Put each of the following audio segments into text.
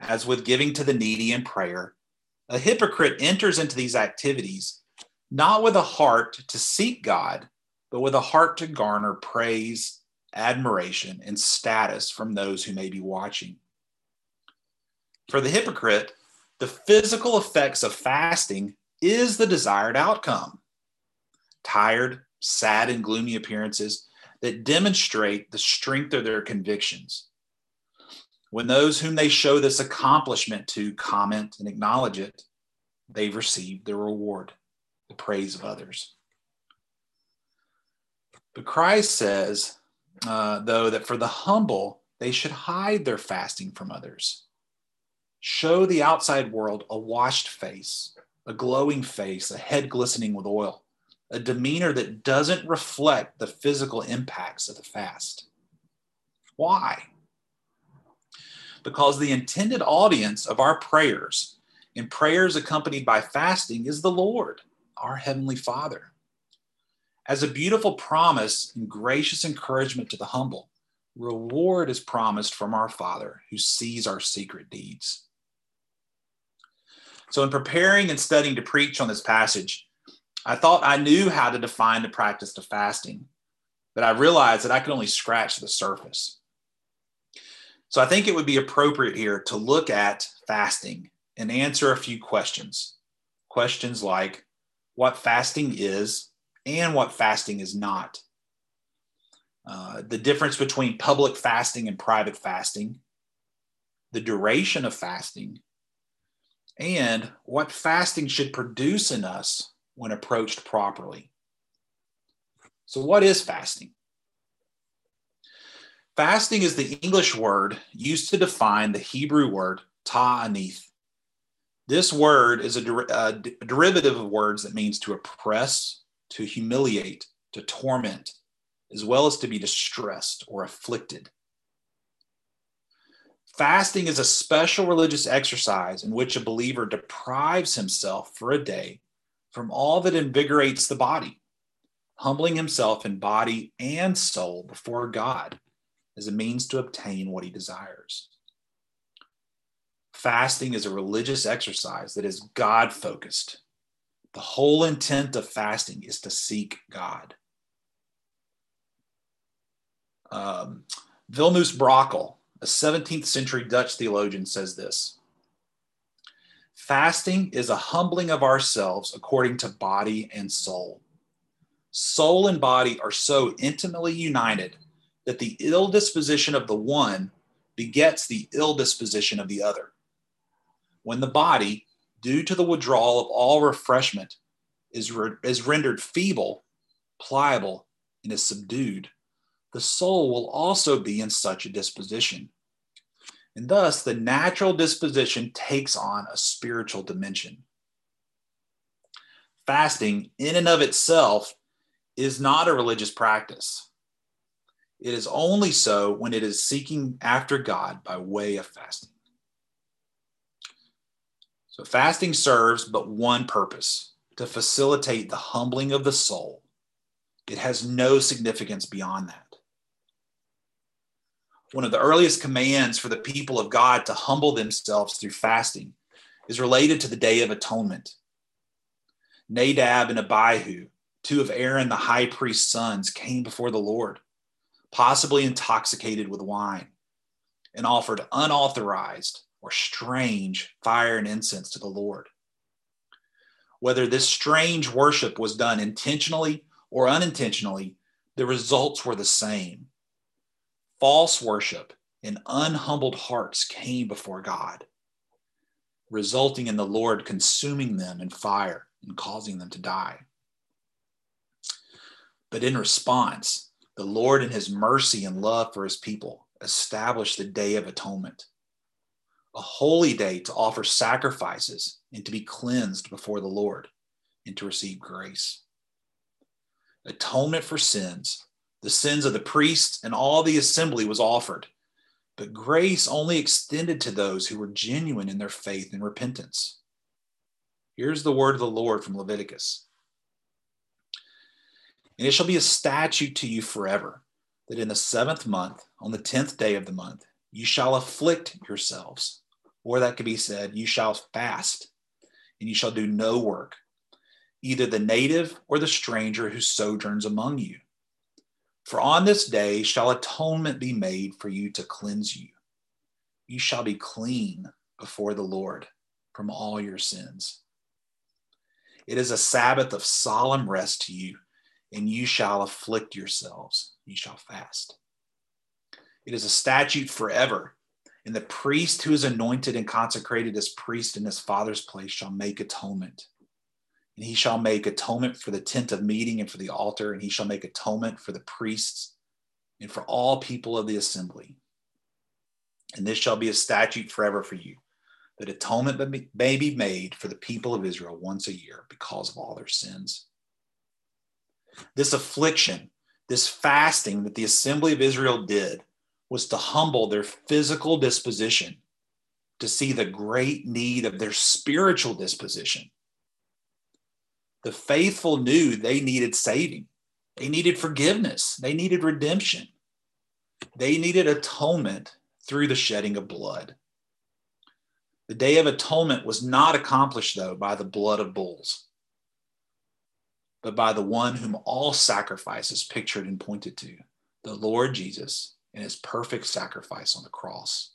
as with giving to the needy and prayer, a hypocrite enters into these activities not with a heart to seek God, but with a heart to garner praise, admiration, and status from those who may be watching. For the hypocrite, the physical effects of fasting is the desired outcome. Tired, sad, and gloomy appearances that demonstrate the strength of their convictions. When those whom they show this accomplishment to comment and acknowledge it, they've received their reward, the praise of others. But Christ says, though, that for the humble, they should hide their fasting from others. Show the outside world a washed face, a glowing face, a head glistening with oil, a demeanor that doesn't reflect the physical impacts of the fast. Why? Because the intended audience of our prayers and prayers accompanied by fasting is the Lord, our Heavenly Father. As a beautiful promise and gracious encouragement to the humble, reward is promised from our Father who sees our secret deeds. So in preparing and studying to preach on this passage, I thought I knew how to define the practice of fasting, but I realized that I could only scratch the surface. So I think it would be appropriate here to look at fasting and answer a few questions. Questions like what fasting is and what fasting is not. The difference between public fasting and private fasting, the duration of fasting, and what fasting should produce in us when approached properly. So what is fasting? Fasting is the English word used to define the Hebrew word ta'anith. This word is a derivative of words that means to oppress, to humiliate, to torment, as well as to be distressed or afflicted. Fasting is a special religious exercise in which a believer deprives himself for a day from all that invigorates the body, humbling himself in body and soul before God as a means to obtain what he desires. Fasting is a religious exercise that is God-focused. The whole intent of fasting is to seek God. Vilnius Brakel, a 17th century Dutch theologian, says this: fasting is a humbling of ourselves according to body and soul. Soul and body are so intimately united that the ill disposition of the one begets the ill disposition of the other. When the body, due to the withdrawal of all refreshment, is rendered feeble, pliable, and is subdued, the soul will also be in such a disposition. And thus, the natural disposition takes on a spiritual dimension. Fasting, in and of itself, is not a religious practice. It is only so when it is seeking after God by way of fasting. So fasting serves but one purpose: to facilitate the humbling of the soul. It has no significance beyond that. One of the earliest commands for the people of God to humble themselves through fasting is related to the Day of Atonement. Nadab and Abihu, two of Aaron the high priest's sons, came before the Lord, possibly intoxicated with wine, and offered unauthorized or strange fire and incense to the Lord. Whether this strange worship was done intentionally or unintentionally, the results were the same. False worship and unhumbled hearts came before God, resulting in the Lord consuming them in fire and causing them to die. But in response, the Lord, in his mercy and love for his people, established the Day of Atonement, a holy day to offer sacrifices and to be cleansed before the Lord and to receive grace. Atonement for sins, the sins of the priests and all the assembly, was offered, but grace only extended to those who were genuine in their faith and repentance. Here's the word of the Lord from Leviticus. And it shall be a statute to you forever, that in the 7th month, on the 10th day of the month, you shall afflict yourselves. Or that could be said, you shall fast, and you shall do no work, either the native or the stranger who sojourns among you. For on this day shall atonement be made for you to cleanse you. You shall be clean before the Lord from all your sins. It is a Sabbath of solemn rest to you, and you shall afflict yourselves. You shall fast. It is a statute forever, and the priest who is anointed and consecrated as priest in his Father's place shall make atonement. And he shall make atonement for the tent of meeting and for the altar, and he shall make atonement for the priests and for all people of the assembly. And this shall be a statute forever for you, that atonement may be made for the people of Israel once a year because of all their sins. This affliction, this fasting that the assembly of Israel did, was to humble their physical disposition, to see the great need of their spiritual disposition. The faithful knew they needed saving. They needed forgiveness. They needed redemption. They needed atonement through the shedding of blood. The Day of Atonement was not accomplished, though, by the blood of bulls, but by the one whom all sacrifices pictured and pointed to, the Lord Jesus and his perfect sacrifice on the cross.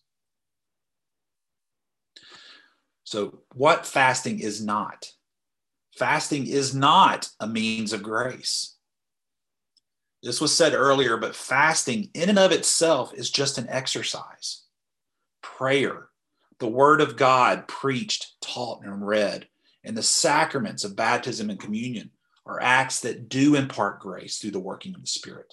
So what fasting is not? Fasting is not a means of grace. This was said earlier, but fasting in and of itself is just an exercise. Prayer, the word of God preached, taught, and read, and the sacraments of baptism and communion are acts that do impart grace through the working of the Spirit.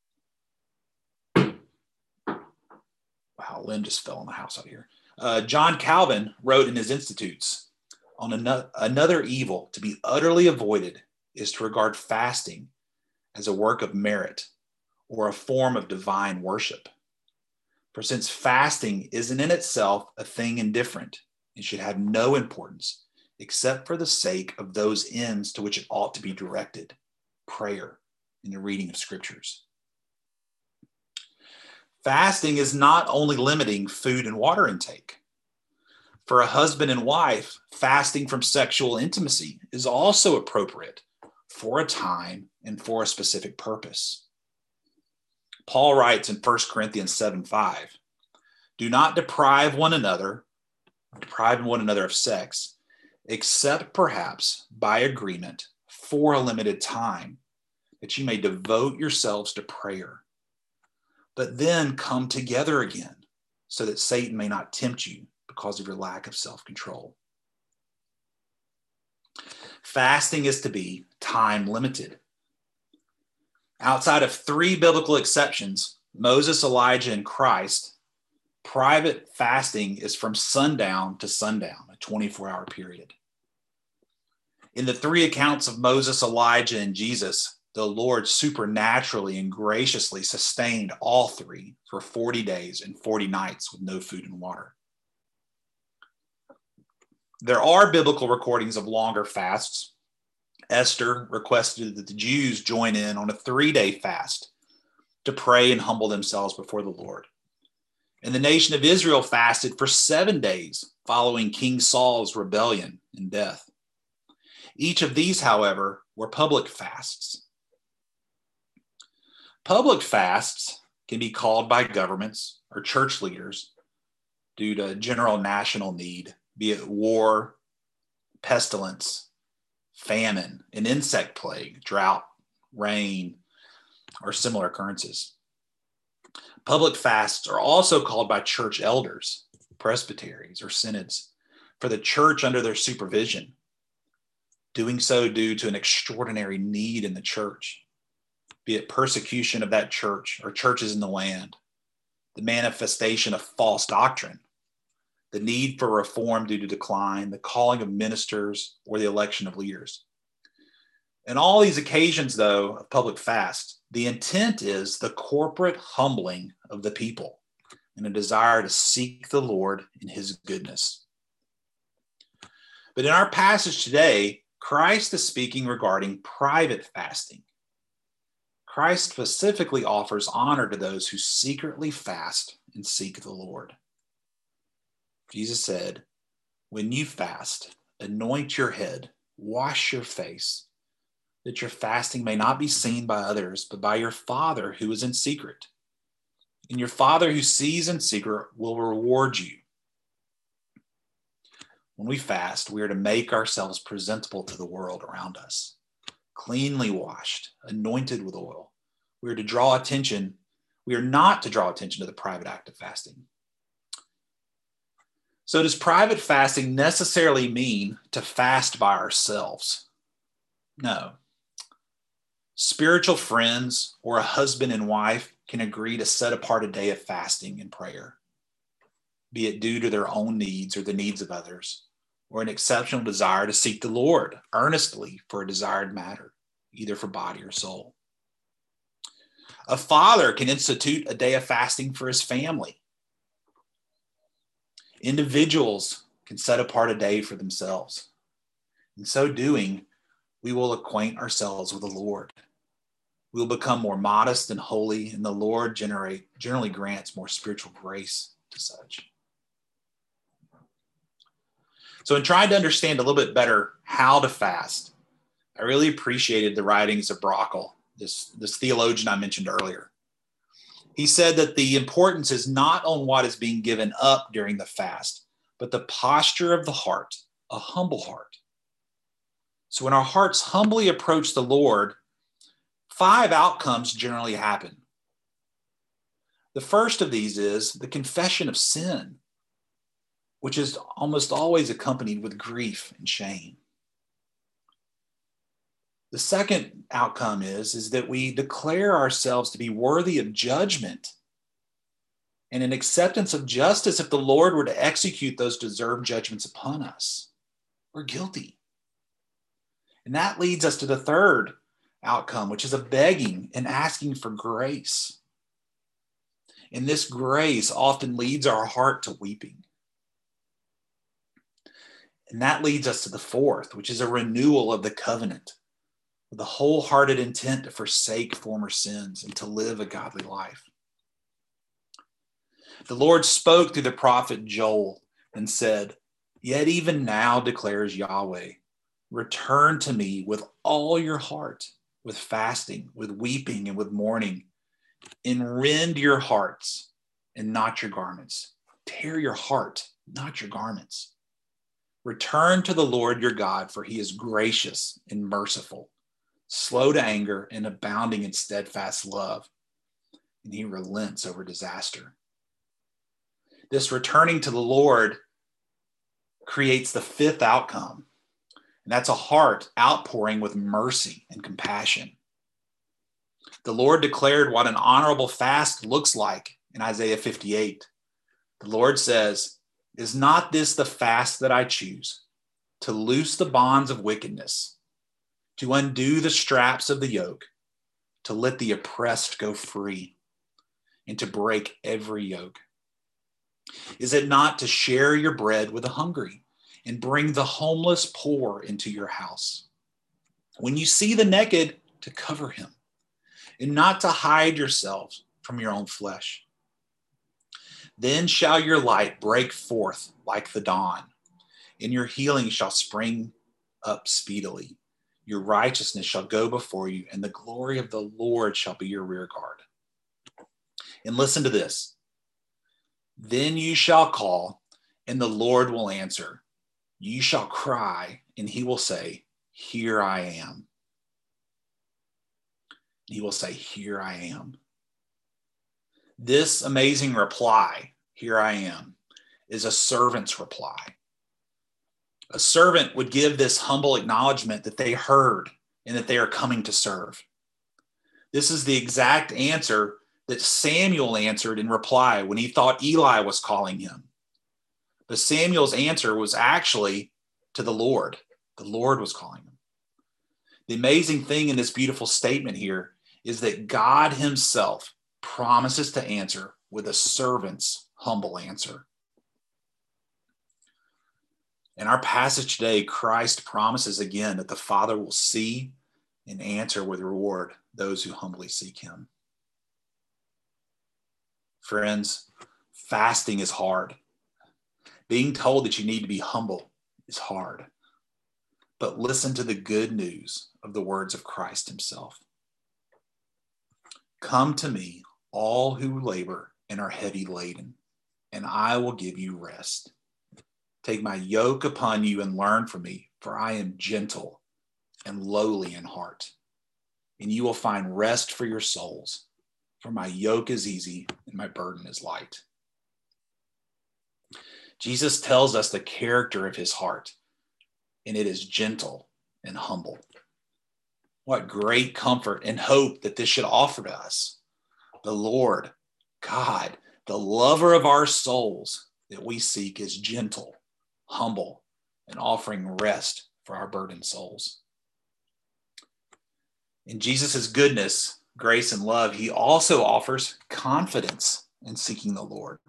Wow, Lynn just fell in the house out here. John Calvin wrote in his Institutes, on another evil to be utterly avoided is to regard fasting as a work of merit or a form of divine worship. For since fasting isn't in itself a thing indifferent, it should have no importance except for the sake of those ends to which it ought to be directed, prayer and the reading of scriptures. Fasting is not only limiting food and water intake. For a husband and wife, fasting from sexual intimacy is also appropriate for a time and for a specific purpose. Paul writes in 1 Corinthians 7:5, do not deprive one another of sex, except perhaps by agreement for a limited time, that you may devote yourselves to prayer. But then come together again, so that Satan may not tempt you because of your lack of self-control. Fasting is to be time limited. Outside of 3 biblical exceptions, Moses, Elijah, and Christ, private fasting is from sundown to sundown, a 24-hour period. In the 3 accounts of Moses, Elijah, and Jesus, the Lord supernaturally and graciously sustained all 3 for 40 days and 40 nights with no food and water. There are biblical recordings of longer fasts. Esther requested that the Jews join in on a 3-day fast to pray and humble themselves before the Lord. And the nation of Israel fasted for 7 days following King Saul's rebellion and death. Each of these, however, were public fasts. Public fasts can be called by governments or church leaders due to general national need, be it war, pestilence, famine, an insect plague, drought, rain, or similar occurrences. Public fasts are also called by church elders, presbyteries, or synods for the church under their supervision, doing so due to an extraordinary need in the church, be it persecution of that church or churches in the land, the manifestation of false doctrine, the need for reform due to decline, the calling of ministers, or the election of leaders. In all these occasions, though, of public fast, the intent is the corporate humbling of the people and a desire to seek the Lord in his goodness. But in our passage today, Christ is speaking regarding private fasting. Christ specifically offers honor to those who secretly fast and seek the Lord. Jesus said, when you fast, anoint your head, wash your face, that your fasting may not be seen by others, but by your Father who is in secret. And your Father who sees in secret will reward you. When we fast, we are to make ourselves presentable to the world around us, cleanly washed, anointed with oil. We are to draw attention. We are not to draw attention to the private act of fasting. So does private fasting necessarily mean to fast by ourselves? No. Spiritual friends or a husband and wife can agree to set apart a day of fasting and prayer, be it due to their own needs or the needs of others, or an exceptional desire to seek the Lord earnestly for a desired matter, either for body or soul. A father can institute a day of fasting for his family. Individuals can set apart a day for themselves. In so doing, we will acquaint ourselves with the Lord. We will become more modest and holy, and the Lord generally grants more spiritual grace to such. So in trying to understand a little bit better how to fast, I really appreciated the writings of Brockel, this theologian I mentioned earlier. He said that the importance is not on what is being given up during the fast, but the posture of the heart, a humble heart. So when our hearts humbly approach the Lord, 5 outcomes generally happen. The first of these is the confession of sin, which is almost always accompanied with grief and shame. The second outcome is that we declare ourselves to be worthy of judgment and an acceptance of justice if the Lord were to execute those deserved judgments upon us. We're guilty. And that leads us to the third outcome, which is a begging and asking for grace. And this grace often leads our heart to weeping. And that leads us to the fourth, which is a renewal of the covenant, with a wholehearted intent to forsake former sins and to live a godly life. The Lord spoke through the prophet Joel and said, "Yet even now declares Yahweh, return to me with all your heart, with fasting, with weeping, and with mourning, and rend your hearts and not your garments. Tear your heart, not your garments. Return to the Lord your God, for he is gracious and merciful, slow to anger and abounding in steadfast love, and he relents over disaster." This returning to the Lord creates the fifth outcome, and that's a heart outpouring with mercy and compassion. The Lord declared what an honorable fast looks like in Isaiah 58. The Lord says, "Is not this the fast that I choose? To loose the bonds of wickedness, to undo the straps of the yoke, to let the oppressed go free, and to break every yoke? Is it not to share your bread with the hungry and bring the homeless poor into your house? When you see the naked, to cover him, and not to hide yourselves from your own flesh. Then shall your light break forth like the dawn, and your healing shall spring up speedily. Your righteousness shall go before you, and the glory of the Lord shall be your rear guard." And listen to this. "Then you shall call, and the Lord will answer. You shall cry, and he will say, here I am." He will say, here I am. This amazing reply, here I am, is a servant's reply. A servant would give this humble acknowledgement that they heard and that they are coming to serve. This is the exact answer that Samuel answered in reply when he thought Eli was calling him. But Samuel's answer was actually to the Lord. The Lord was calling him. The amazing thing in this beautiful statement here is that God himself promises to answer with a servant's humble answer. In our passage today, Christ promises again that the Father will see and answer with reward those who humbly seek him. Friends, fasting is hard. Being told that you need to be humble is hard. But listen to the good news of the words of Christ himself. Come to me, all who labor and are heavy laden, and I will give you rest. Take my yoke upon you and learn from me, for I am gentle and lowly in heart, and you will find rest for your souls. For my yoke is easy and my burden is light. Jesus tells us the character of his heart, and it is gentle and humble. What great comfort and hope that this should offer to us. The Lord, God, the lover of our souls that we seek, is gentle, humble, and offering rest for our burdened souls. In Jesus' goodness, grace, and love, he also offers confidence in seeking the Lord.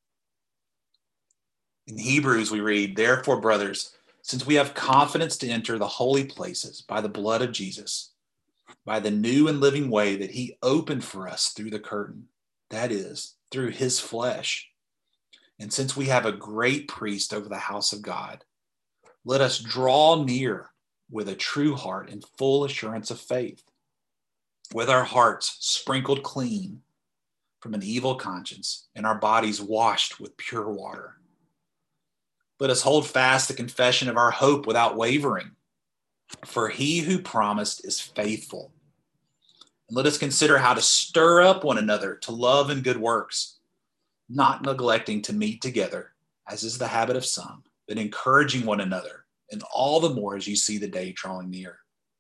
In Hebrews, we read, therefore, brothers, since we have confidence to enter the holy places by the blood of Jesus, by the new and living way that he opened for us through the curtain, that is, through his flesh. And since we have a great priest over the house of God, let us draw near with a true heart and full assurance of faith, with our hearts sprinkled clean from an evil conscience and our bodies washed with pure water. Let us hold fast the confession of our hope without wavering, for he who promised is faithful. And let us consider how to stir up one another to love and good works, not neglecting to meet together, as is the habit of some, but encouraging one another, and all the more as you see the day drawing near.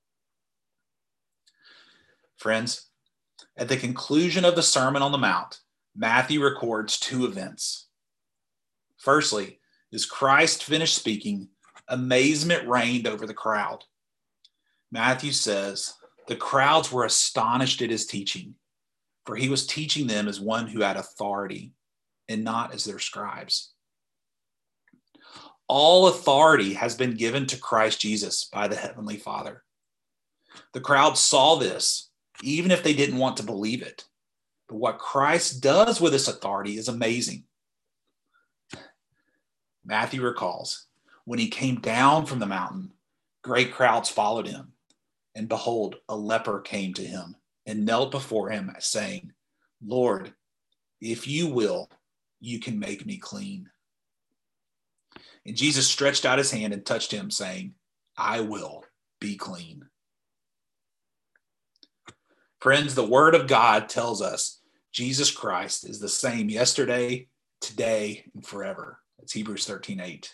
Friends, at the conclusion of the Sermon on the Mount, Matthew records two events. Firstly, as Christ finished speaking, amazement reigned over the crowd. Matthew says, the crowds were astonished at his teaching, for he was teaching them as one who had authority and not as their scribes. All authority has been given to Christ Jesus by the Heavenly Father. The crowd saw this, even if they didn't want to believe it. But what Christ does with this authority is amazing. Matthew recalls, when he came down from the mountain, great crowds followed him. And behold, a leper came to him and knelt before him, saying, Lord, if you will, you can make me clean. And Jesus stretched out his hand and touched him, saying, I will be clean. Friends, the word of God tells us Jesus Christ is the same yesterday, today, and forever. That's Hebrews 13:8.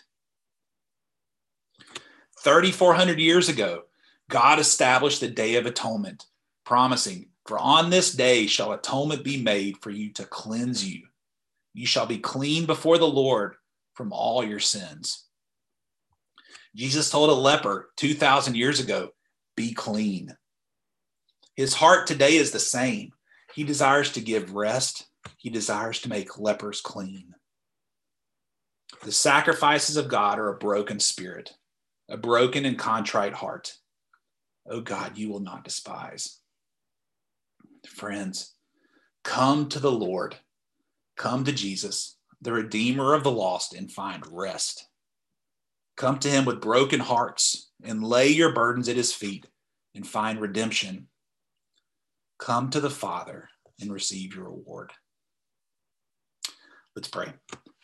3,400 years ago, God established the Day of Atonement, promising, for on this day shall atonement be made for you to cleanse you. You shall be clean before the Lord from all your sins. Jesus told a leper 2,000 years ago, be clean. His heart today is the same. He desires to give rest. He desires to make lepers clean. The sacrifices of God are a broken spirit, a broken and contrite heart. Oh God, you will not despise. Friends, come to the Lord. Come to Jesus, the Redeemer of the lost, and find rest. Come to him with broken hearts and lay your burdens at his feet and find redemption. Come to the Father and receive your reward. Let's pray.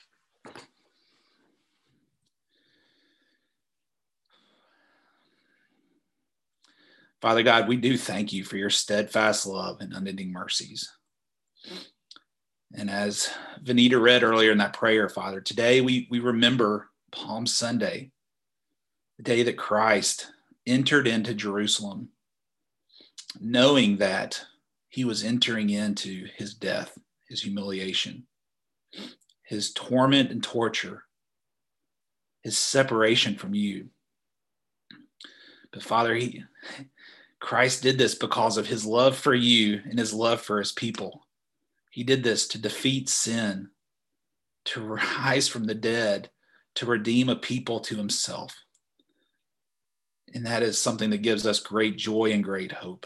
Father God, we do thank you for your steadfast love and unending mercies. And as Vanita read earlier in that prayer, Father, today we remember Palm Sunday, the day that Christ entered into Jerusalem, knowing that he was entering into his death, his humiliation, his torment and torture, his separation from you. But Father, Christ did this because of his love for you and his love for his people. He did this to defeat sin, to rise from the dead, to redeem a people to himself. And that is something that gives us great joy and great hope.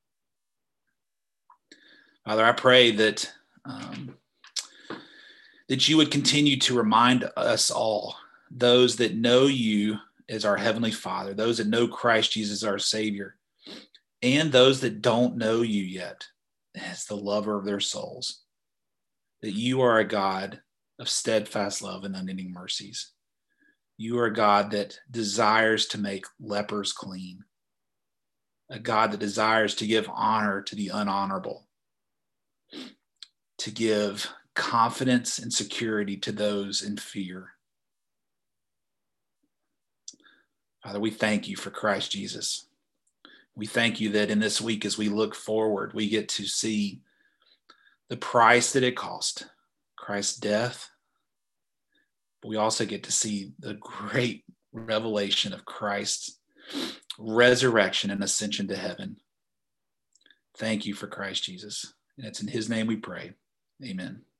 Father, I pray that that you would continue to remind us all, those that know you as our Heavenly Father, those that know Christ Jesus our Savior, and those that don't know you yet as the lover of their souls, that you are a God of steadfast love and unending mercies. You are a God that desires to make lepers clean, a God that desires to give honor to the unhonorable, to give confidence and security to those in fear. Father, we thank you for Christ Jesus. We thank you that in this week, as we look forward, we get to see the price that it cost, Christ's death. But we also get to see the great revelation of Christ's resurrection and ascension to heaven. Thank you for Christ Jesus. And it's in his name we pray. Amen.